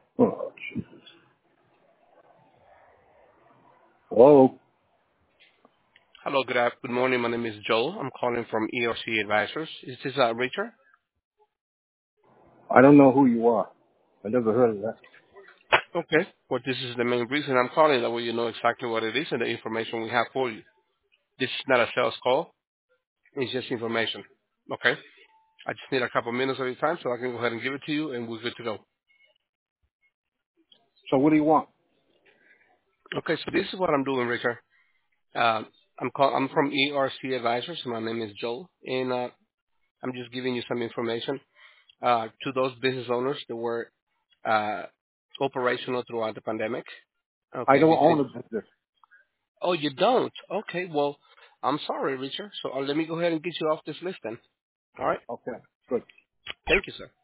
Oh, Jesus. Hello? Hello, good morning. My name is Joel. I'm calling from ERC Advisors. Is this Richard? I don't know who you are. I never heard of that. Okay. Well, this is the main reason I'm calling. That way you know exactly what it is and the information we have for you. This is not a sales call. It's just information. Okay. I just need a couple minutes of your time so I can go ahead and give it to you, and we're good to go. So what do you want? Okay. So this is what I'm doing, Richard. I'm from ERC Advisors. My name is Joel, and I'm just giving you some information to those business owners that were uh, operational throughout the pandemic. I Okay, don't own between. a business. Oh, you don't? Okay, well, I'm sorry, Richard. So let me go ahead and get you off this list then. All right. Okay, good. Thank you, sir.